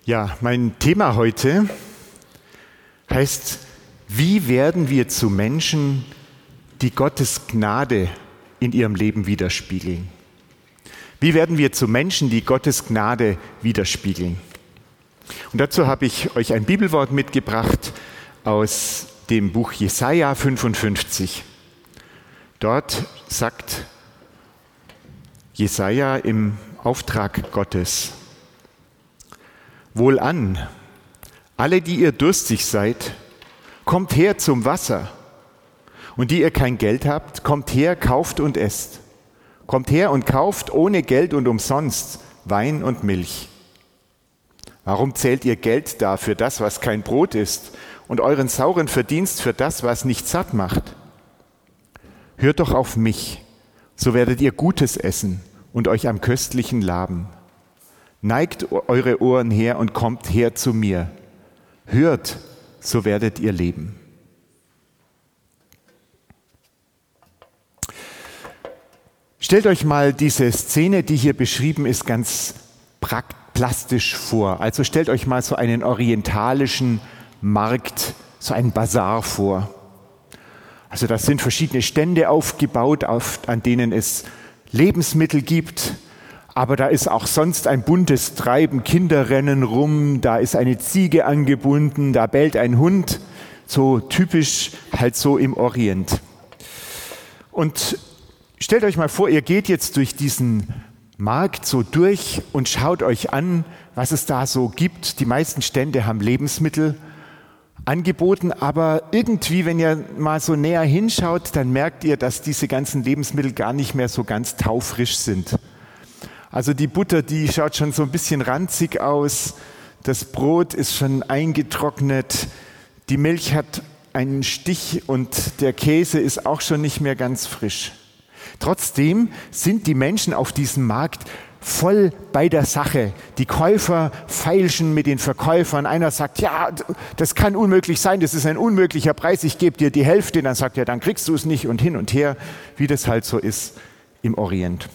Ja, mein Thema heute heißt, wie werden wir zu Menschen, die Gottes Gnade in ihrem Leben widerspiegeln? Wie werden wir zu Menschen, die Gottes Gnade widerspiegeln? Und dazu habe ich euch ein Bibelwort mitgebracht aus dem Buch Jesaja 55. Dort sagt Jesaja im Auftrag Gottes: Wohlan, alle, die ihr durstig seid, kommt her zum Wasser. Und die ihr kein Geld habt, kommt her, kauft und esst. Kommt her und kauft ohne Geld und umsonst Wein und Milch. Warum zählt ihr Geld da für das, was kein Brot ist, und euren sauren Verdienst für das, was nicht satt macht? Hört doch auf mich, so werdet ihr Gutes essen und euch am Köstlichen laben. Neigt eure Ohren her und kommt her zu mir. Hört, so werdet ihr leben. Stellt euch mal diese Szene, die hier beschrieben ist, ganz plastisch vor. Also stellt euch mal so einen orientalischen Markt, so einen Basar vor. Also da sind verschiedene Stände aufgebaut, an denen es Lebensmittel gibt. Aber da ist auch sonst ein buntes Treiben, Kinder rennen rum, da ist eine Ziege angebunden, da bellt ein Hund, so typisch halt so im Orient. Und stellt euch mal vor, ihr geht jetzt durch diesen Markt so durch und schaut euch an, was es da so gibt. Die meisten Stände haben Lebensmittel angeboten, aber irgendwie, wenn ihr mal so näher hinschaut, dann merkt ihr, dass diese ganzen Lebensmittel gar nicht mehr so ganz taufrisch sind. Also die Butter, die schaut schon so ein bisschen ranzig aus, das Brot ist schon eingetrocknet, die Milch hat einen Stich und der Käse ist auch schon nicht mehr ganz frisch. Trotzdem sind die Menschen auf diesem Markt voll bei der Sache. Die Käufer feilschen mit den Verkäufern. Einer sagt, ja, das kann unmöglich sein, das ist ein unmöglicher Preis, ich gebe dir die Hälfte. Dann sagt er, dann kriegst du es nicht, und hin und her, wie das halt so ist im Orient.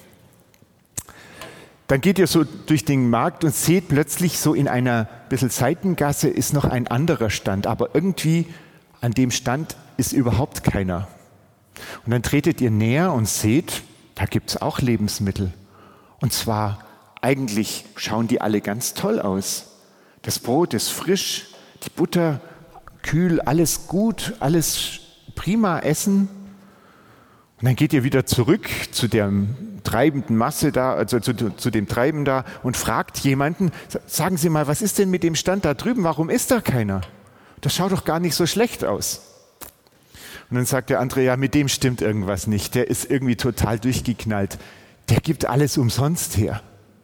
Dann geht ihr so durch den Markt und seht plötzlich so in einer bisschen Seitengasse ist noch ein anderer Stand, aber irgendwie an dem Stand ist überhaupt keiner. Und dann tretet ihr näher und seht, da gibt es auch Lebensmittel. Und zwar, eigentlich schauen die alle ganz toll aus. Das Brot ist frisch, die Butter kühl, alles gut, alles prima Essen. Und dann geht ihr wieder zurück zu der treibenden Masse da, also zu dem Treiben da, und fragt jemanden, sagen Sie mal, was ist denn mit dem Stand da drüben? Warum ist da keiner? Das schaut doch gar nicht so schlecht aus. Und dann sagt der andere, ja, mit dem stimmt irgendwas nicht. Der ist irgendwie total durchgeknallt. Der gibt alles umsonst her.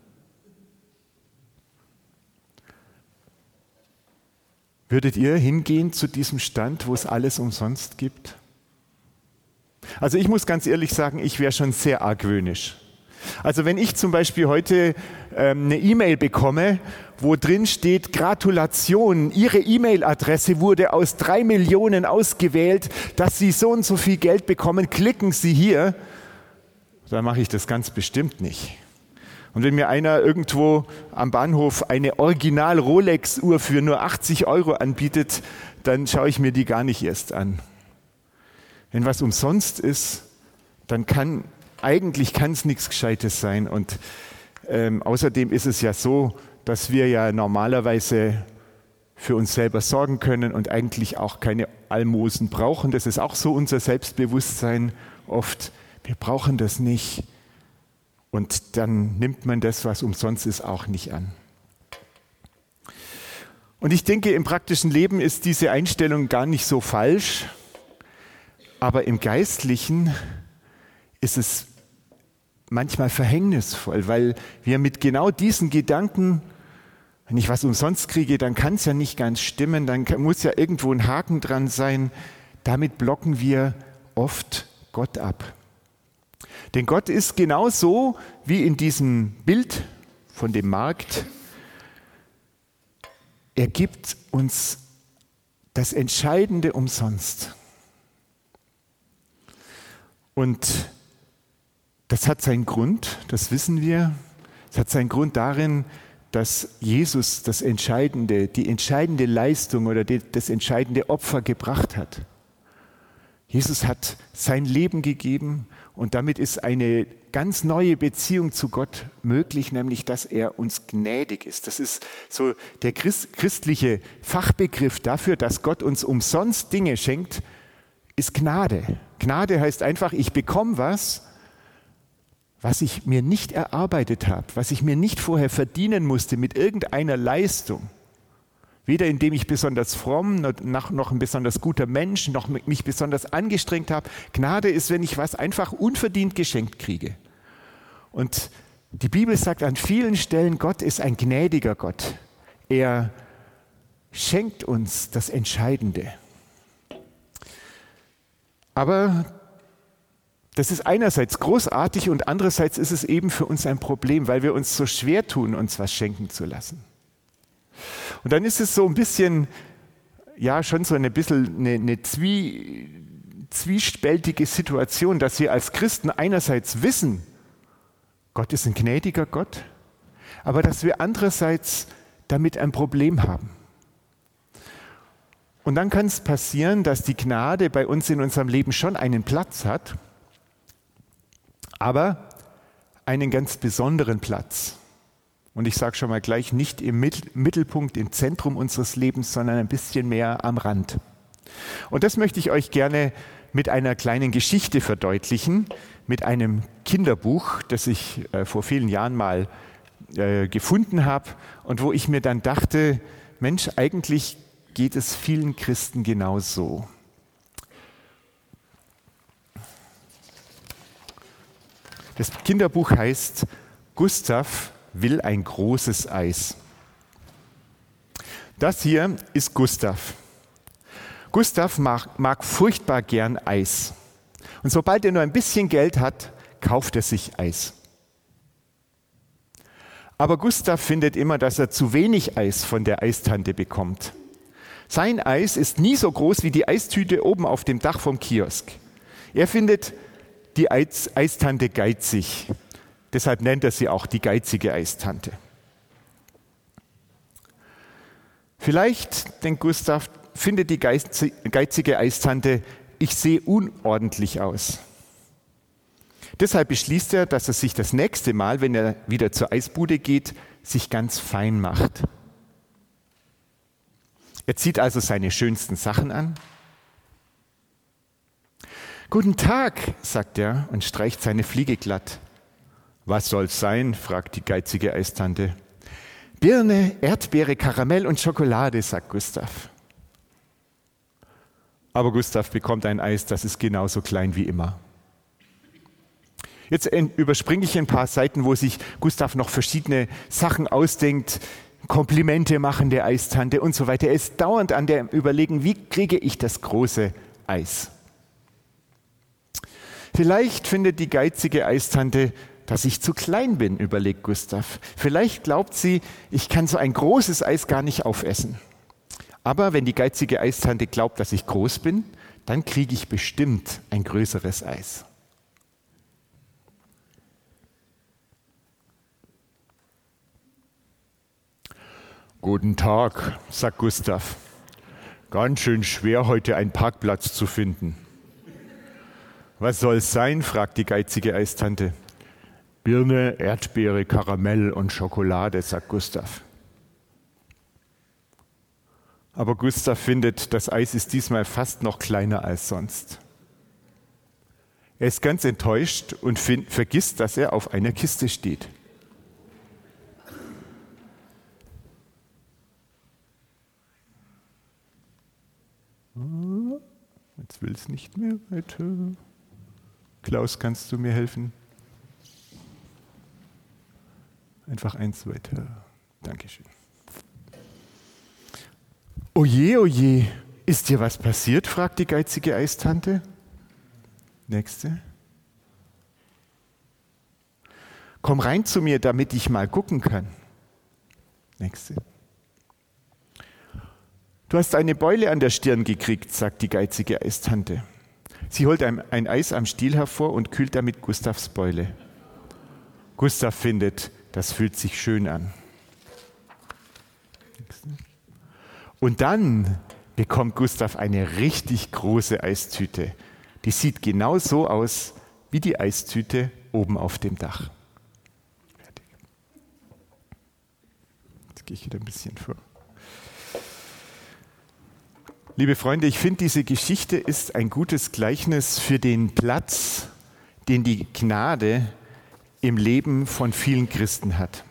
Würdet ihr hingehen zu diesem Stand, wo es alles umsonst gibt? Also ich muss ganz ehrlich sagen, ich wäre schon sehr argwöhnisch. Also wenn ich zum Beispiel heute eine E-Mail bekomme, wo drin steht, Gratulation, Ihre E-Mail-Adresse wurde aus 3 Millionen ausgewählt, dass Sie so und so viel Geld bekommen, klicken Sie hier, dann mache ich das ganz bestimmt nicht. Und wenn mir einer irgendwo am Bahnhof eine Original-Rolex-Uhr für nur 80 € anbietet, dann schaue ich mir die gar nicht erst an. Wenn was umsonst ist, dann kann es nichts Gescheites sein. Und außerdem ist es ja so, dass wir ja normalerweise für uns selber sorgen können und eigentlich auch keine Almosen brauchen. Das ist auch so unser Selbstbewusstsein oft. Wir brauchen das nicht. Und dann nimmt man das, was umsonst ist, auch nicht an. Und ich denke, im praktischen Leben ist diese Einstellung gar nicht so falsch. Aber im Geistlichen ist es manchmal verhängnisvoll, weil wir mit genau diesen Gedanken, wenn ich was umsonst kriege, dann kann es ja nicht ganz stimmen, dann muss ja irgendwo ein Haken dran sein. Damit blocken wir oft Gott ab. Denn Gott ist genauso wie in diesem Bild von dem Markt. Er gibt uns das Entscheidende umsonst. Und das hat seinen Grund, das wissen wir. Es hat seinen Grund darin, dass Jesus das Entscheidende, die entscheidende Leistung oder das entscheidende Opfer gebracht hat. Jesus hat sein Leben gegeben und damit ist eine ganz neue Beziehung zu Gott möglich, nämlich dass er uns gnädig ist. Das ist so der christliche Fachbegriff dafür, dass Gott uns umsonst Dinge schenkt, ist Gnade. Gnade heißt einfach, ich bekomme was ich mir nicht erarbeitet habe, was ich mir nicht vorher verdienen musste mit irgendeiner Leistung. Weder indem ich besonders fromm, noch ein besonders guter Mensch, noch mich besonders angestrengt habe. Gnade ist, wenn ich was einfach unverdient geschenkt kriege. Und die Bibel sagt an vielen Stellen, Gott ist ein gnädiger Gott. Er schenkt uns das Entscheidende. Aber das ist einerseits großartig und andererseits ist es eben für uns ein Problem, weil wir uns so schwer tun, uns was schenken zu lassen. Und dann ist es so ein bisschen, ja schon so eine zwiespältige Situation, dass wir als Christen einerseits wissen, Gott ist ein gnädiger Gott, aber dass wir andererseits damit ein Problem haben. Und dann kann es passieren, dass die Gnade bei uns in unserem Leben schon einen Platz hat, aber einen ganz besonderen Platz. Und ich sage schon mal gleich, nicht im Mittelpunkt, im Zentrum unseres Lebens, sondern ein bisschen mehr am Rand. Und das möchte ich euch gerne mit einer kleinen Geschichte verdeutlichen, mit einem Kinderbuch, das ich vor vielen Jahren mal gefunden habe und wo ich mir dann dachte, Mensch, eigentlich geht es vielen Christen genauso. Das Kinderbuch heißt Gustav will ein großes Eis. Das hier ist Gustav. Gustav mag furchtbar gern Eis. Und sobald er nur ein bisschen Geld hat, kauft er sich Eis. Aber Gustav findet immer, dass er zu wenig Eis von der Eistante bekommt. Sein Eis ist nie so groß wie die Eistüte oben auf dem Dach vom Kiosk. Er findet die Eistante geizig. Deshalb nennt er sie auch die geizige Eistante. Vielleicht, denkt Gustav, findet die geizige Eistante, ich sehe unordentlich aus. Deshalb beschließt er, dass er sich das nächste Mal, wenn er wieder zur Eisbude geht, sich ganz fein macht. Er zieht also seine schönsten Sachen an. Guten Tag, sagt er und streicht seine Fliege glatt. Was soll's sein? Fragt die geizige Eistante. Birne, Erdbeere, Karamell und Schokolade, sagt Gustav. Aber Gustav bekommt ein Eis, das ist genauso klein wie immer. Jetzt überspringe ich ein paar Seiten, wo sich Gustav noch verschiedene Sachen ausdenkt, Komplimente machen der Eistante und so weiter. Er ist dauernd an der Überlegen, wie kriege ich das große Eis? Vielleicht findet die geizige Eistante, dass ich zu klein bin, überlegt Gustav. Vielleicht glaubt sie, ich kann so ein großes Eis gar nicht aufessen. Aber wenn die geizige Eistante glaubt, dass ich groß bin, dann kriege ich bestimmt ein größeres Eis. Guten Tag, sagt Gustav. Ganz schön schwer, heute einen Parkplatz zu finden. Was soll es sein? Fragt die geizige Eistante. Birne, Erdbeere, Karamell und Schokolade, sagt Gustav. Aber Gustav findet, das Eis ist diesmal fast noch kleiner als sonst. Er ist ganz enttäuscht und vergisst, dass er auf einer Kiste steht. Jetzt will es nicht mehr weiter. Klaus, kannst du mir helfen? Einfach eins weiter. Dankeschön. Oje, ist dir was passiert? Fragt die geizige Eistante. Nächste. Komm rein zu mir, damit ich mal gucken kann. Nächste. Du hast eine Beule an der Stirn gekriegt, sagt die geizige Eistante. Sie holt ein Eis am Stiel hervor und kühlt damit Gustavs Beule. Gustav findet, das fühlt sich schön an. Und dann bekommt Gustav eine richtig große Eistüte. Die sieht genau so aus wie die Eistüte oben auf dem Dach. Fertig. Jetzt gehe ich wieder ein bisschen vor. Liebe Freunde, ich finde, diese Geschichte ist ein gutes Gleichnis für den Platz, den die Gnade im Leben von vielen Christen hat.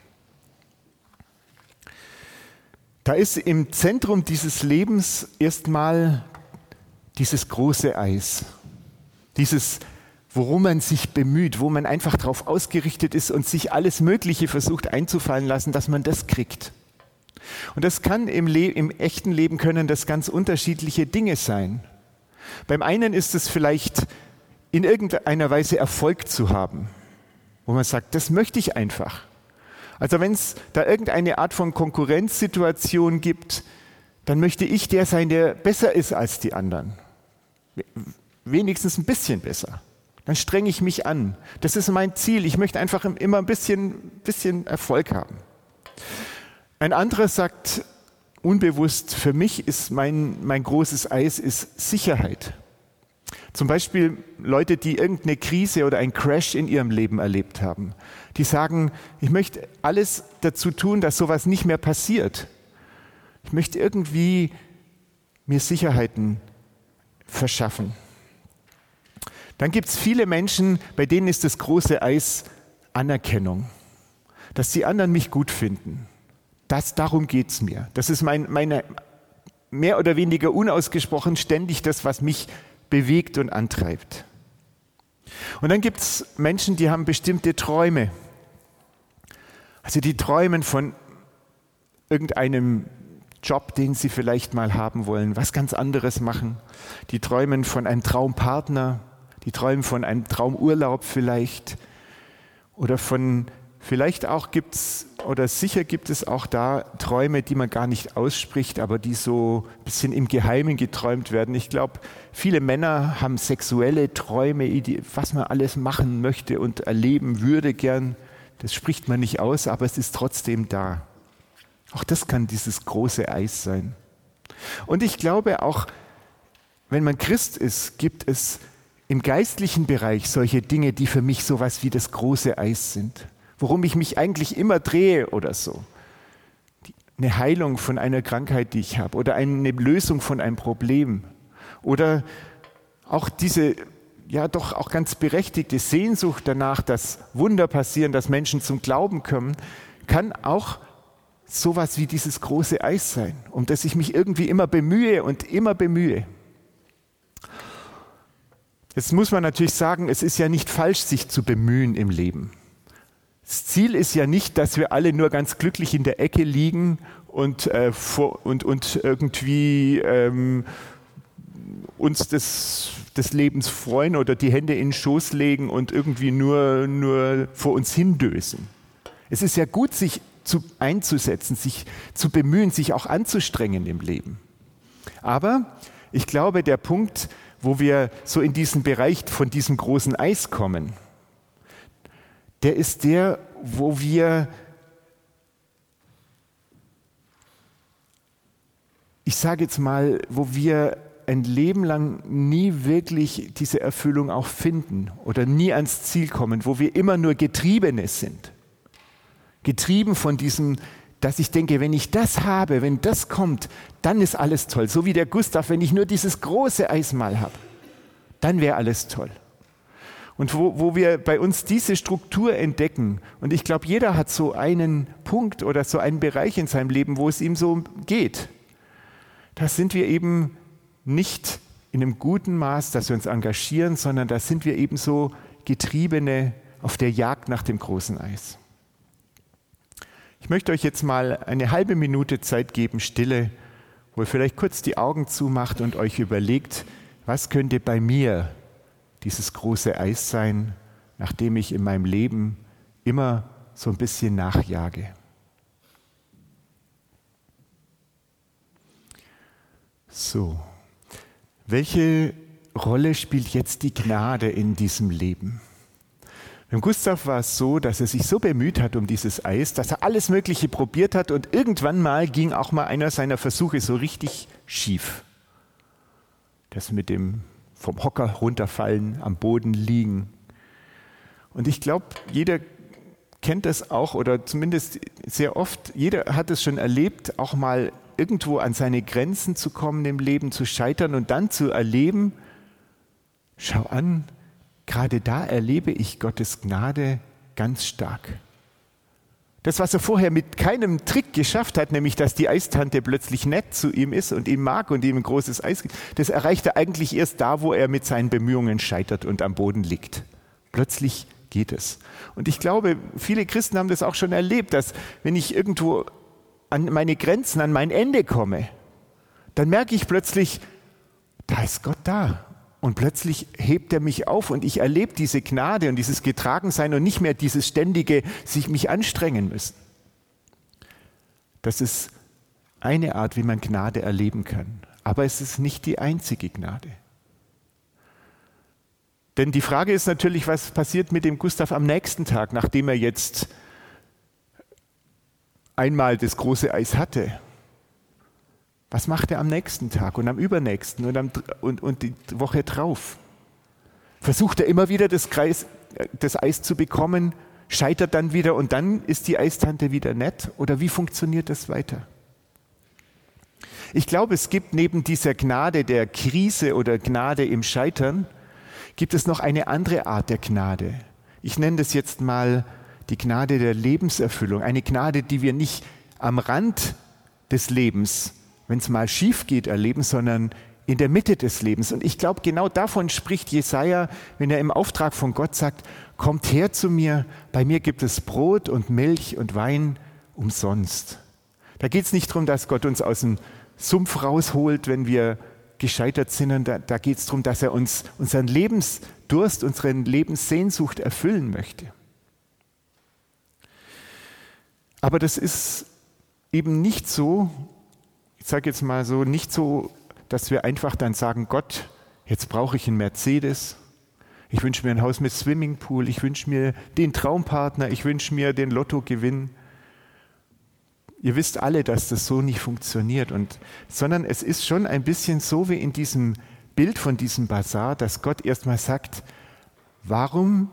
Da ist im Zentrum dieses Lebens erstmal dieses große Eis, dieses, worum man sich bemüht, wo man einfach darauf ausgerichtet ist und sich alles Mögliche versucht einzufallen lassen, dass man das kriegt. Und das kann im echten Leben können das ganz unterschiedliche Dinge sein. Beim einen ist es vielleicht in irgendeiner Weise Erfolg zu haben, wo man sagt, das möchte ich einfach. Also wenn es da irgendeine Art von Konkurrenzsituation gibt, dann möchte ich der sein, der besser ist als die anderen. Wenigstens ein bisschen besser. Dann strenge ich mich an. Das ist mein Ziel. Ich möchte einfach immer ein bisschen Erfolg haben. Ein anderer sagt unbewusst, für mich ist mein großes Eis ist Sicherheit. Zum Beispiel Leute, die irgendeine Krise oder einen Crash in ihrem Leben erlebt haben. Die sagen, ich möchte alles dazu tun, dass sowas nicht mehr passiert. Ich möchte irgendwie mir Sicherheiten verschaffen. Dann gibt es viele Menschen, bei denen ist das große Eis Anerkennung. Dass die anderen mich gut finden. Darum geht es mir. Das ist meine mehr oder weniger unausgesprochen ständig das, was mich bewegt und antreibt. Und dann gibt es Menschen, die haben bestimmte Träume. Also die träumen von irgendeinem Job, den sie vielleicht mal haben wollen, was ganz anderes machen. Die träumen von einem Traumpartner, die träumen von einem Traumurlaub vielleicht. Oder vielleicht auch sicher gibt es auch da Träume, die man gar nicht ausspricht, aber die so ein bisschen im Geheimen geträumt werden. Ich glaube, viele Männer haben sexuelle Träume, was man alles machen möchte und erleben würde gern. Das spricht man nicht aus, aber es ist trotzdem da. Auch das kann dieses große Eis sein. Und ich glaube auch, wenn man Christ ist, gibt es im geistlichen Bereich solche Dinge, die für mich sowas wie das große Eis sind. Worum ich mich eigentlich immer drehe oder so. Eine Heilung von einer Krankheit, die ich habe, oder eine Lösung von einem Problem. Oder auch diese, ja doch auch ganz berechtigte Sehnsucht danach, dass Wunder passieren, dass Menschen zum Glauben kommen, kann auch sowas wie dieses große Eis sein, um das ich mich irgendwie immer bemühe und immer bemühe. Jetzt muss man natürlich sagen, es ist ja nicht falsch, sich zu bemühen im Leben. Das Ziel ist ja nicht, dass wir alle nur ganz glücklich in der Ecke liegen und irgendwie uns des Lebens freuen oder die Hände in den Schoß legen und irgendwie nur vor uns hindösen. Es ist ja gut, sich einzusetzen, sich zu bemühen, sich auch anzustrengen im Leben. Aber ich glaube, der Punkt, wo wir so in diesen Bereich von diesem großen Eis kommen, der ist der, wo wir, ich sage jetzt mal, wo wir ein Leben lang nie wirklich diese Erfüllung auch finden oder nie ans Ziel kommen, wo wir immer nur Getriebene sind. Getrieben von diesem, dass ich denke, wenn ich das habe, wenn das kommt, dann ist alles toll. So wie der Gustav, wenn ich nur dieses große Eis mal habe, dann wäre alles toll. Und wo wir bei uns diese Struktur entdecken, und ich glaube, jeder hat so einen Punkt oder so einen Bereich in seinem Leben, wo es ihm so geht, da sind wir eben nicht in einem guten Maß, dass wir uns engagieren, sondern da sind wir eben so Getriebene auf der Jagd nach dem großen Eis. Ich möchte euch jetzt mal eine halbe Minute Zeit geben, Stille, wo ihr vielleicht kurz die Augen zumacht und euch überlegt, was könnte bei mir dieses große Eis sein, nach dem ich in meinem Leben immer so ein bisschen nachjage. So, welche Rolle spielt jetzt die Gnade in diesem Leben? Beim Gustav war es so, dass er sich so bemüht hat um dieses Eis, dass er alles Mögliche probiert hat und irgendwann mal ging auch mal einer seiner Versuche so richtig schief. Das mit dem vom Hocker runterfallen, am Boden liegen. Und ich glaube, jeder kennt das auch oder zumindest sehr oft, jeder hat es schon erlebt, auch mal irgendwo an seine Grenzen zu kommen im Leben, zu scheitern und dann zu erleben, schau an, gerade da erlebe ich Gottes Gnade ganz stark. Das, was er vorher mit keinem Trick geschafft hat, nämlich dass die Eistante plötzlich nett zu ihm ist und ihn mag und ihm ein großes Eis gibt, das erreicht er eigentlich erst da, wo er mit seinen Bemühungen scheitert und am Boden liegt. Plötzlich geht es. Und ich glaube, viele Christen haben das auch schon erlebt, dass wenn ich irgendwo an meine Grenzen, an mein Ende komme, dann merke ich plötzlich, da ist Gott da. Und plötzlich hebt er mich auf und ich erlebe diese Gnade und dieses Getragensein und nicht mehr dieses ständige sich mich anstrengen müssen. Das ist eine Art, wie man Gnade erleben kann. Aber es ist nicht die einzige Gnade. Denn die Frage ist natürlich, was passiert mit dem Gustav am nächsten Tag, nachdem er jetzt einmal das große Eis hatte. Was macht er am nächsten Tag und am übernächsten und die Woche drauf? Versucht er immer wieder das Eis zu bekommen, scheitert dann wieder und dann ist die Eistante wieder nett? Oder wie funktioniert das weiter? Ich glaube, es gibt neben dieser Gnade der Krise oder Gnade im Scheitern, gibt es noch eine andere Art der Gnade. Ich nenne das jetzt mal die Gnade der Lebenserfüllung. Eine Gnade, die wir nicht am Rand des Lebens, wenn es mal schief geht, erleben, sondern in der Mitte des Lebens. Und ich glaube, genau davon spricht Jesaja, wenn er im Auftrag von Gott sagt, kommt her zu mir, bei mir gibt es Brot und Milch und Wein umsonst. Da geht es nicht darum, dass Gott uns aus dem Sumpf rausholt, wenn wir gescheitert sind. Und da geht es darum, dass er uns unseren Lebensdurst, unsere Lebenssehnsucht erfüllen möchte. Aber das ist eben nicht so, ich sage jetzt mal so, nicht so, dass wir einfach dann sagen, Gott, jetzt brauche ich einen Mercedes, ich wünsche mir ein Haus mit Swimmingpool, ich wünsche mir den Traumpartner, ich wünsche mir den Lottogewinn. Ihr wisst alle, dass das so nicht funktioniert, sondern es ist schon ein bisschen so wie in diesem Bild von diesem Basar, dass Gott erstmal sagt, warum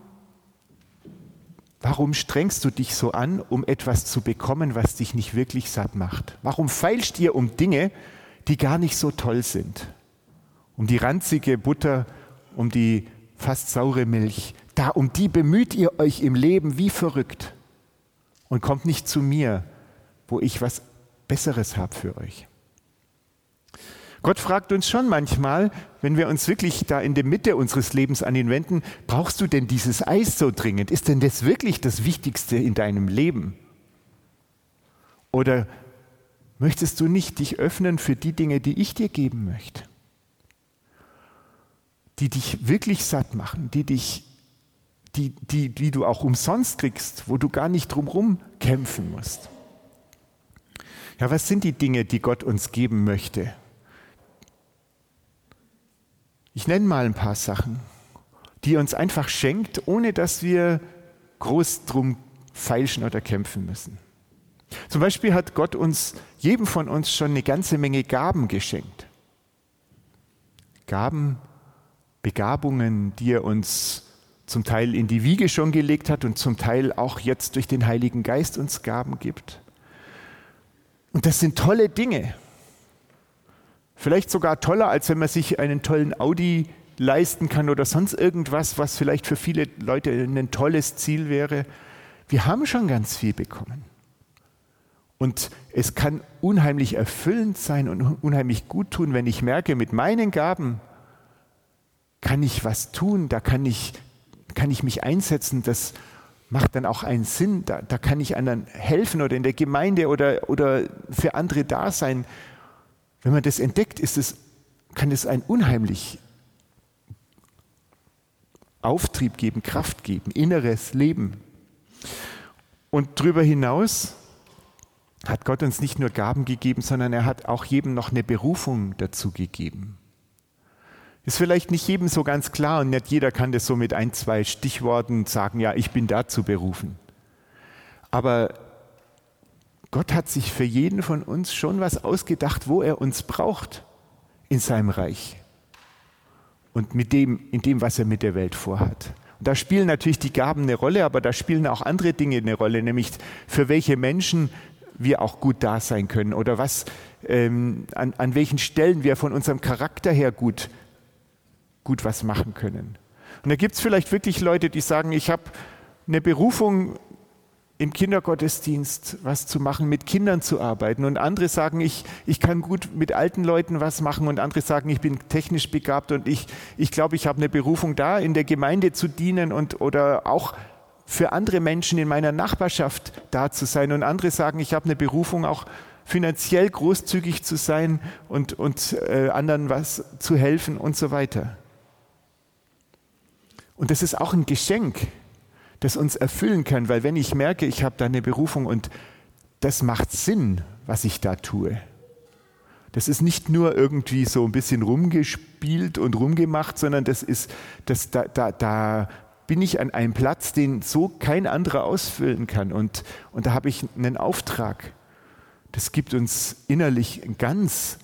strengst du dich so an, um etwas zu bekommen, was dich nicht wirklich satt macht? Warum feilst ihr um Dinge, die gar nicht so toll sind? Um die ranzige Butter, um die fast saure Milch. Um die bemüht ihr euch im Leben wie verrückt und kommt nicht zu mir, wo ich was Besseres habe für euch. Gott fragt uns schon manchmal, wenn wir uns wirklich da in der Mitte unseres Lebens an ihn wenden, brauchst du denn dieses Eis so dringend? Ist denn das wirklich das Wichtigste in deinem Leben? Oder möchtest du nicht dich öffnen für die Dinge, die ich dir geben möchte? Die dich wirklich satt machen, die du auch umsonst kriegst, wo du gar nicht drumherum kämpfen musst. Ja, was sind die Dinge, die Gott uns geben möchte? Ich nenne mal ein paar Sachen, die er uns einfach schenkt, ohne dass wir groß drum feilschen oder kämpfen müssen. Zum Beispiel hat Gott jedem von uns schon eine ganze Menge Gaben geschenkt. Gaben, Begabungen, die er uns zum Teil in die Wiege schon gelegt hat und zum Teil auch jetzt durch den Heiligen Geist uns Gaben gibt. Und das sind tolle Dinge. Vielleicht sogar toller, als wenn man sich einen tollen Audi leisten kann oder sonst irgendwas, was vielleicht für viele Leute ein tolles Ziel wäre. Wir haben schon ganz viel bekommen. Und es kann unheimlich erfüllend sein und unheimlich gut tun, wenn ich merke, mit meinen Gaben kann ich was tun, da kann ich mich einsetzen, das macht dann auch einen Sinn, da kann ich anderen helfen oder in der Gemeinde oder für andere da sein. Wenn man das entdeckt, kann es einen unheimlich Auftrieb geben, Kraft geben, inneres Leben. Und darüber hinaus hat Gott uns nicht nur Gaben gegeben, sondern er hat auch jedem noch eine Berufung dazu gegeben. Ist vielleicht nicht jedem so ganz klar und nicht jeder kann das so mit 1, 2 Stichworten sagen, ja, ich bin dazu berufen. Aber Gott hat sich für jeden von uns schon was ausgedacht, wo er uns braucht in seinem Reich und in dem, was er mit der Welt vorhat. Und da spielen natürlich die Gaben eine Rolle, aber da spielen auch andere Dinge eine Rolle, nämlich für welche Menschen wir auch gut da sein können oder an welchen Stellen wir von unserem Charakter her gut was machen können. Und da gibt es vielleicht wirklich Leute, die sagen, ich habe eine Berufung, im Kindergottesdienst was zu machen, mit Kindern zu arbeiten. Und andere sagen, ich kann gut mit alten Leuten was machen. Und andere sagen, ich bin technisch begabt und ich glaube, ich habe eine Berufung da, in der Gemeinde zu dienen oder auch für andere Menschen in meiner Nachbarschaft da zu sein. Und andere sagen, ich habe eine Berufung, auch finanziell großzügig zu sein und anderen was zu helfen und so weiter. Und das ist auch ein Geschenk, das uns erfüllen kann, weil wenn ich merke, ich habe da eine Berufung und das macht Sinn, was ich da tue. Das ist nicht nur irgendwie so ein bisschen rumgespielt und rumgemacht, sondern da bin ich an einem Platz, den so kein anderer ausfüllen kann. Und da habe ich einen Auftrag. Das gibt uns innerlich ganz,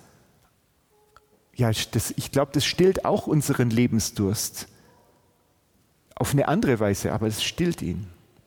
ich glaube, das stillt auch unseren Lebensdurst. Auf eine andere Weise, aber es stillt ihn.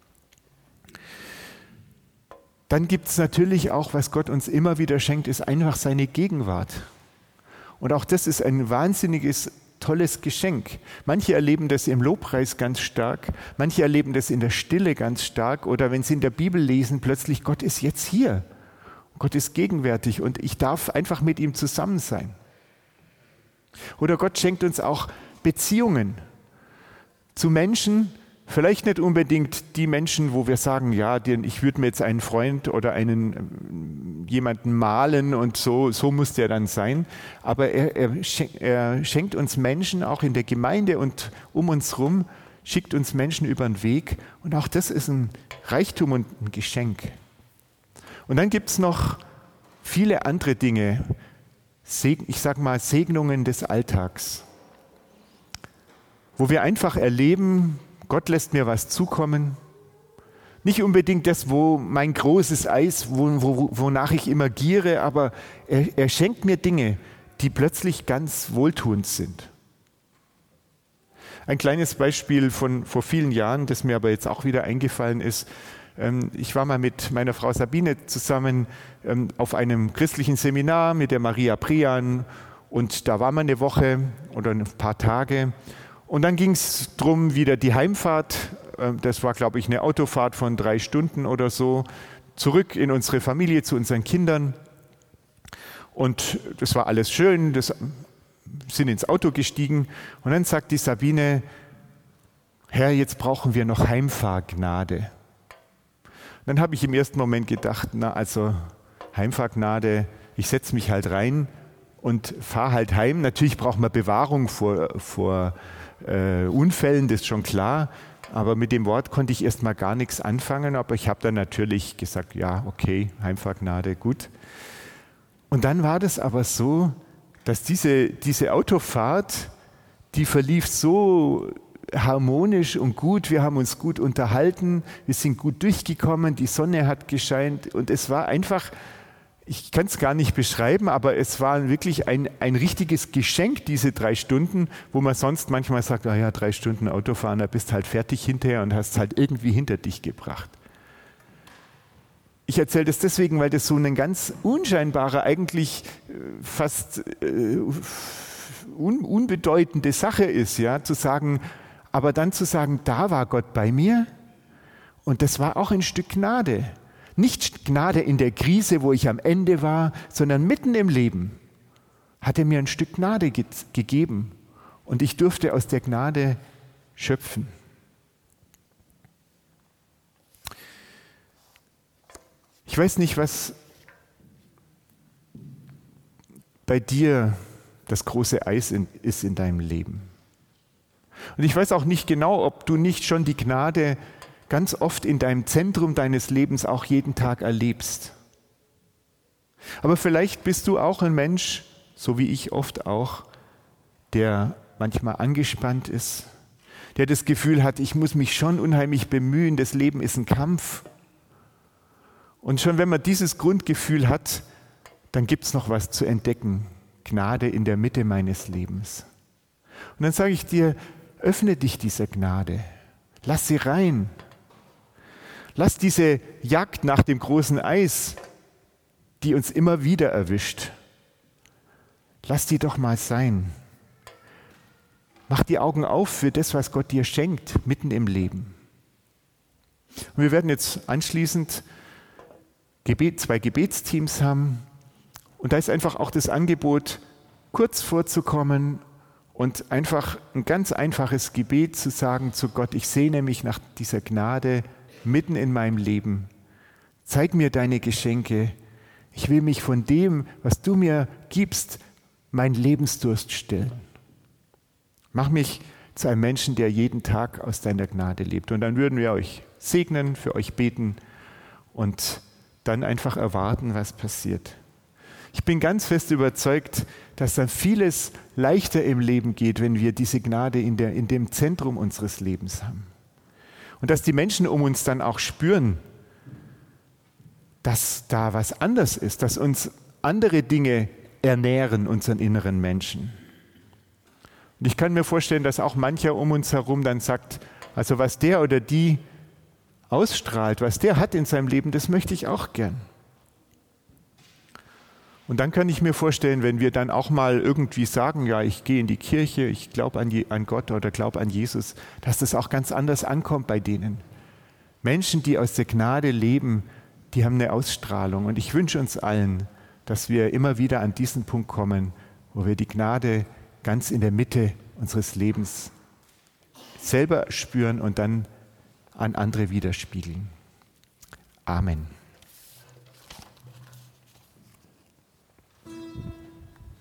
Dann gibt es natürlich auch, was Gott uns immer wieder schenkt, ist einfach seine Gegenwart. Und auch das ist ein wahnsinniges, tolles Geschenk. Manche erleben das im Lobpreis ganz stark, manche erleben das in der Stille ganz stark oder wenn sie in der Bibel lesen, plötzlich, Gott ist jetzt hier. Gott ist gegenwärtig und ich darf einfach mit ihm zusammen sein. Oder Gott schenkt uns auch Beziehungen zu Menschen, vielleicht nicht unbedingt die Menschen, wo wir sagen, ja, ich würde mir jetzt einen Freund oder jemanden malen und so muss der dann sein. Aber er schenkt uns Menschen auch in der Gemeinde und um uns rum, schickt uns Menschen über den Weg. Und auch das ist ein Reichtum und ein Geschenk. Und dann gibt es noch viele andere Dinge, ich sage mal Segnungen des Alltags, wo wir einfach erleben, Gott lässt mir was zukommen. Nicht unbedingt das, wo mein großes Eis, wonach ich immer giere, aber er schenkt mir Dinge, die plötzlich ganz wohltuend sind. Ein kleines Beispiel von vor vielen Jahren, das mir aber jetzt auch wieder eingefallen ist. Ich war mal mit meiner Frau Sabine zusammen auf einem christlichen Seminar mit der Maria Prian und da war man eine Woche oder ein paar Tage. Und dann ging es darum, wieder die Heimfahrt, das war, glaube ich, eine Autofahrt von 3 Stunden oder so, zurück in unsere Familie, zu unseren Kindern. Und das war alles schön, sind ins Auto gestiegen. Und dann sagt die Sabine, Herr, jetzt brauchen wir noch Heimfahrgnade. Dann habe ich im ersten Moment gedacht, Heimfahrgnade, ich setze mich halt rein und fahre halt heim. Natürlich braucht man Bewahrung vor Unfällen, das ist schon klar, aber mit dem Wort konnte ich erstmal gar nichts anfangen, aber ich habe dann natürlich gesagt, ja, okay, Heimfahrgnade, gut. Und dann war das aber so, dass diese Autofahrt, die verlief so harmonisch und gut, wir haben uns gut unterhalten, wir sind gut durchgekommen, die Sonne hat gescheint und es war einfach, ich kann es gar nicht beschreiben, aber es war wirklich ein richtiges Geschenk, diese 3 Stunden, wo man sonst manchmal sagt, 3 Stunden Autofahren, da bist halt fertig hinterher und hast es halt irgendwie hinter dich gebracht. Ich erzähle das deswegen, weil das so eine ganz unscheinbare, eigentlich fast unbedeutende Sache ist, ja, aber dann zu sagen, da war Gott bei mir und das war auch ein Stück Gnade. Nicht Gnade in der Krise, wo ich am Ende war, sondern mitten im Leben hat er mir ein Stück Gnade gegeben und ich durfte aus der Gnade schöpfen. Ich weiß nicht, was bei dir das große Eis ist in deinem Leben. Und ich weiß auch nicht genau, ob du nicht schon die Gnade ganz oft in deinem Zentrum deines Lebens auch jeden Tag erlebst. Aber vielleicht bist du auch ein Mensch, so wie ich oft auch, der manchmal angespannt ist, der das Gefühl hat, ich muss mich schon unheimlich bemühen, das Leben ist ein Kampf. Und schon wenn man dieses Grundgefühl hat, dann gibt es noch was zu entdecken. Gnade in der Mitte meines Lebens. Und dann sage ich dir, öffne dich dieser Gnade. Lass sie rein. Lass diese Jagd nach dem großen Eis, die uns immer wieder erwischt, lass die doch mal sein. Mach die Augen auf für das, was Gott dir schenkt, mitten im Leben. Und wir werden jetzt anschließend 2 Gebetsteams haben. Und da ist einfach auch das Angebot, kurz vorzukommen und einfach ein ganz einfaches Gebet zu sagen zu Gott, ich sehne mich nach dieser Gnade mitten in meinem Leben. Zeig mir deine Geschenke. Ich will mich von dem, was du mir gibst, meinen Lebensdurst stillen. Mach mich zu einem Menschen, der jeden Tag aus deiner Gnade lebt. Und dann würden wir euch segnen, für euch beten und dann einfach erwarten, was passiert. Ich bin ganz fest überzeugt, dass dann vieles leichter im Leben geht, wenn wir diese Gnade in dem Zentrum unseres Lebens haben. Und dass die Menschen um uns dann auch spüren, dass da was anders ist, dass uns andere Dinge ernähren, unseren inneren Menschen. Und ich kann mir vorstellen, dass auch mancher um uns herum dann sagt, also was der oder die ausstrahlt, was der hat in seinem Leben, das möchte ich auch gern. Und dann kann ich mir vorstellen, wenn wir dann auch mal irgendwie sagen, ja, ich gehe in die Kirche, ich glaube an Gott oder glaube an Jesus, dass das auch ganz anders ankommt bei denen. Menschen, die aus der Gnade leben, die haben eine Ausstrahlung. Und ich wünsche uns allen, dass wir immer wieder an diesen Punkt kommen, wo wir die Gnade ganz in der Mitte unseres Lebens selber spüren und dann an andere widerspiegeln. Amen.